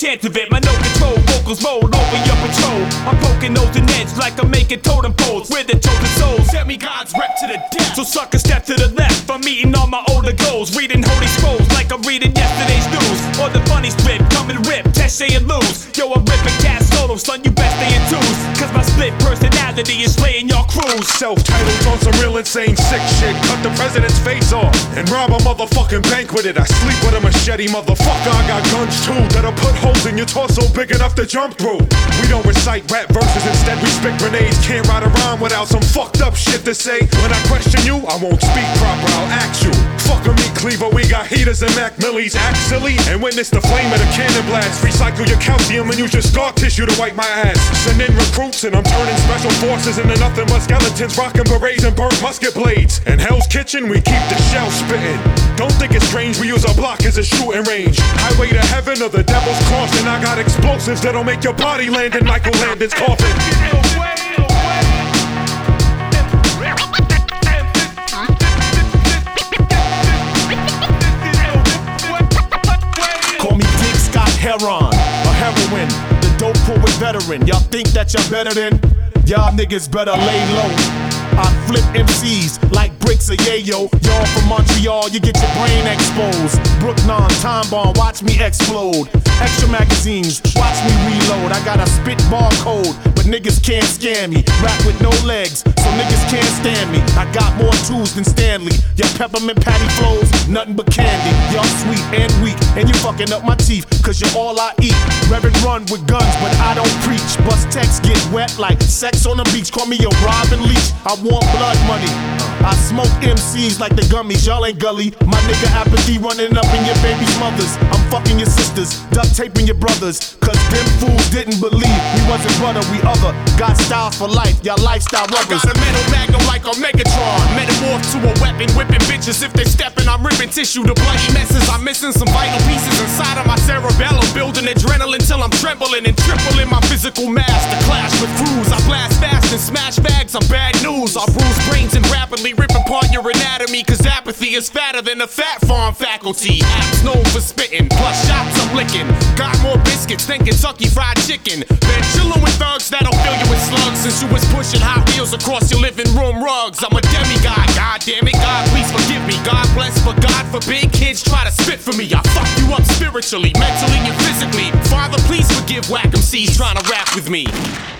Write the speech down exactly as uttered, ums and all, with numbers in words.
chance of it. My no control vocals roll over your patrol. I'm poking nose and edge like I'm making totem poles. We're the chosen souls, demigods rep to the death. So suck a step to the left. I'm eating all my older goals, reading holy scrolls like I'm reading yesterday's news. Or the funny strip, come and rip, test, say and lose. Yo, I'm ripping cat solo, son, you best stay in twos. Cause my split personality is slaying your crews. Self-titled on some real insane sick shit. Cut the president's face off and rob a motherfucking bank with it. I sleep with a machete, motherfucker. I got guns too that'll put holes in your torso big enough to jump through. We don't recite rap verses, instead we spit grenades. Can't ride around without some fucked up shit to say. When I question you, I won't speak proper, I'll act you. Fuck a meat cleaver, we got heaters and Mac Millies. Act silly and witness the flame of the cannon blast. Recycle your calcium and use your scar tissue to wipe my ass. Send in recruits and I'm turning special forces into nothing but skeletons, rocking berets and burnt musket blades. In Hell's Kitchen, we keep the shell spitting. Don't think it's strange, we use our block as a shooting range. Highway to heaven or the devil's crossing. I got explosives that'll make your body land in Michael Landon's coffin. Call me Dick Scott Heron, a heroine, the dope poet veteran. Y'all think that you're better than? Y'all niggas better lay low. I flip M Cs like bricks of yayo. Y'all from Montreal, you get your brain exposed. Brooklyn, time bomb, watch me explode. Extra magazines, watch me reload. I got a spit barcode, but niggas can't scam me. Rap with no legs, so niggas can't stand me. I got more tools than Stanley. Your peppermint patty flows, nothing but candy. Y'all sweet and weak, and you fucking up my teeth, cause you're all I eat. Reverend run with guns, but I don't preach. Bust text get wet like sex on the beach. Call me a Robin Leach, I want blood money. I smoke M Cs like the gummies, y'all ain't gully. My nigga apathy running up in your baby's mothers. I'm fucking your sisters, duct taping your brothers. Cause them fools didn't believe we wasn't brother, we other. Got style for life, y'all lifestyle rubbers. I got a metal magnum like a Megatron. Metamorph to a weapon, whipping bitches if they steppin'. I'm ripping tissue to bloody messes. I'm missing some vital pieces inside of my cerebellum. Building adrenaline till I'm trembling and tripling my physical mass. To clash with crews, I blast fast and smash bags. I'm bad news. I bruise brains and rapidly rip apart your anatomy. Cause apathy is fatter than the fat farm faculty. Apps known for spitting, plus shots I'm licking. Got more biscuits than Kentucky Fried Chicken. Been chillin' with thugs that'll fill you with slugs. Since you was pushing Hot Wheels across your living room rugs. I'm a demigod, god damn it, God please forgive me. God bless, but God forbid kids try to spit for me. I fuck you up spiritually, mentally and physically. Father please forgive whack M Cs trying to rap with me.